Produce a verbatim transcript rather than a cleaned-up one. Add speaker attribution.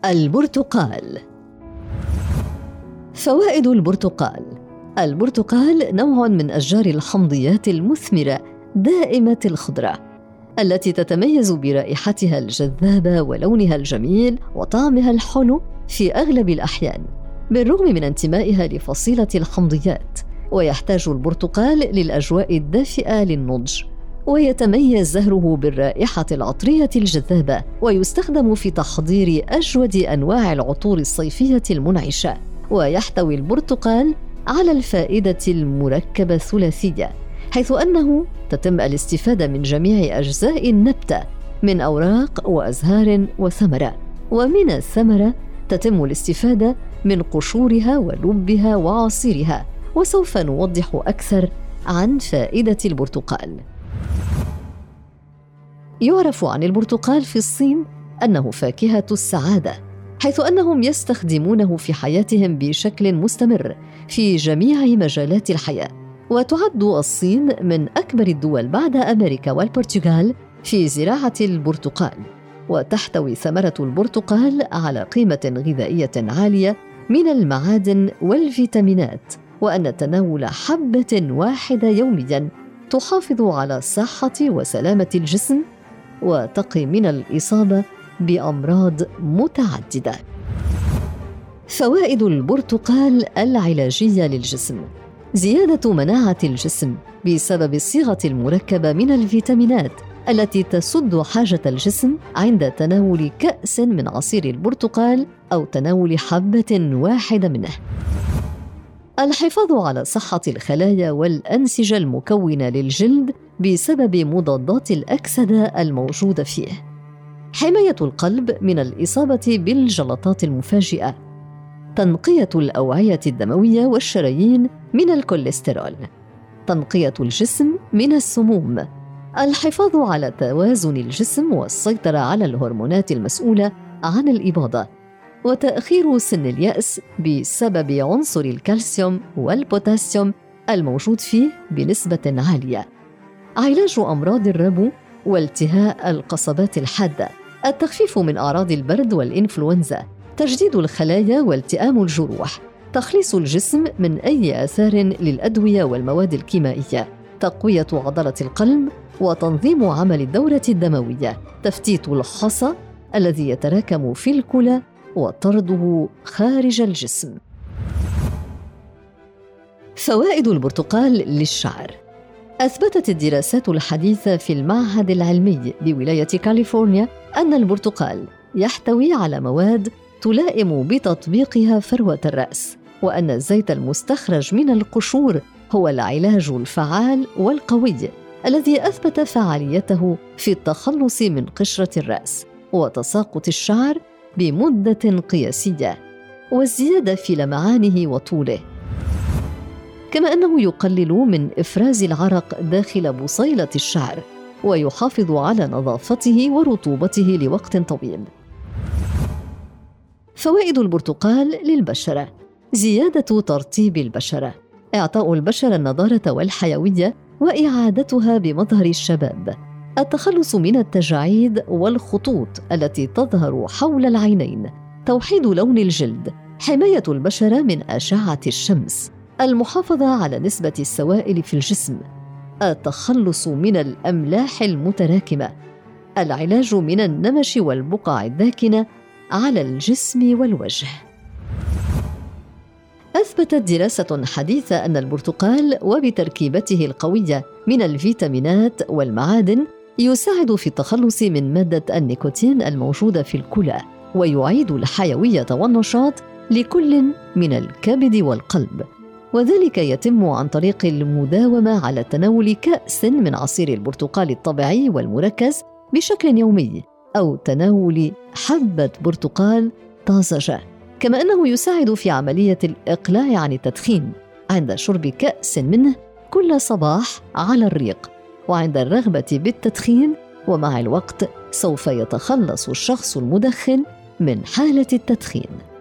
Speaker 1: البرتقال. فوائد البرتقال. البرتقال نوع من أشجار الحمضيات المثمرة دائمة الخضرة التي تتميز برائحتها الجذابة ولونها الجميل وطعمها الحلو في أغلب الأحيان، بالرغم من انتمائها لفصيلة الحمضيات. ويحتاج البرتقال للأجواء الدافئة للنضج، ويتميز زهره بالرائحة العطرية الجذابة، ويستخدم في تحضير أجود أنواع العطور الصيفية المنعشة. ويحتوي البرتقال على الفائدة المركبة الثلاثية، حيث أنه تتم الاستفادة من جميع أجزاء النبتة من أوراق وأزهار وثمرة، ومن الثمرة تتم الاستفادة من قشورها ولبها وعصيرها. وسوف نوضح أكثر عن فائدة البرتقال. يعرف عن البرتقال في الصين أنه فاكهة السعادة، حيث أنهم يستخدمونه في حياتهم بشكل مستمر في جميع مجالات الحياة. وتعد الصين من أكبر الدول بعد أمريكا والبرتغال في زراعة البرتقال، وتحتوي ثمرة البرتقال على قيمة غذائية عالية من المعادن والفيتامينات، وأن تناول حبة واحدة يومياً تحافظ على صحة وسلامة الجسم وتقي من الإصابة بأمراض متعددة. فوائد البرتقال العلاجية للجسم: زيادة مناعة الجسم بسبب الصيغة المركبة من الفيتامينات التي تسد حاجة الجسم عند تناول كأس من عصير البرتقال أو تناول حبة واحدة منه. الحفاظ على صحة الخلايا والأنسجة المكونة للجلد بسبب مضادات الأكسدة الموجودة فيه. حماية القلب من الإصابة بالجلطات المفاجئة. تنقية الأوعية الدموية والشرايين من الكوليسترول. تنقية الجسم من السموم. الحفاظ على توازن الجسم والسيطرة على الهرمونات المسؤولة عن الإباضة. وتأخير سن اليأس بسبب عنصر الكالسيوم والبوتاسيوم الموجود فيه بنسبة عالية. علاج أمراض الربو والتهاء القصبات الحادة. التخفيف من أعراض البرد والإنفلونزا. تجديد الخلايا والتئام الجروح. تخليص الجسم من أي آثار للأدوية والمواد الكيميائية. تقوية عضلة القلب وتنظيم عمل الدورة الدموية. تفتيت الحصى الذي يتراكم في الكلى وطرده خارج الجسم. فوائد البرتقال للشعر. أثبتت الدراسات الحديثة في المعهد العلمي بولاية كاليفورنيا أن البرتقال يحتوي على مواد تلائم بتطبيقها فروة الرأس، وأن الزيت المستخرج من القشور هو العلاج الفعال والقوي الذي أثبت فعاليته في التخلص من قشرة الرأس وتساقط الشعر بمدة قياسية، والزيادة في لمعانه وطوله، كما أنه يقلل من إفراز العرق داخل بصيلة الشعر ويحافظ على نظافته ورطوبته لوقت طويل. فوائد البرتقال للبشرة: زيادة ترطيب البشرة. إعطاء البشرة النضارة والحيوية وإعادتها بمظهر الشباب. التخلص من التجاعيد والخطوط التي تظهر حول العينين. توحيد لون الجلد. حماية البشرة من أشعة الشمس. المحافظة على نسبة السوائل في الجسم. التخلص من الأملاح المتراكمة. العلاج من النمش والبقع الداكنة على الجسم والوجه. أثبتت دراسة حديثة أن البرتقال وبتركيبته القوية من الفيتامينات والمعادن يساعد في التخلص من مادة النيكوتين الموجودة في الكلى، ويعيد الحيوية والنشاط لكل من الكبد والقلب، وذلك يتم عن طريق المداومة على تناول كأس من عصير البرتقال الطبيعي والمركز بشكل يومي، أو تناول حبة برتقال طازجة. كما أنه يساعد في عملية الإقلاع عن التدخين عند شرب كأس منه كل صباح على الريق، وعند الرغبة بالتدخين. ومع الوقت سوف يتخلص الشخص المدخن من حالة التدخين.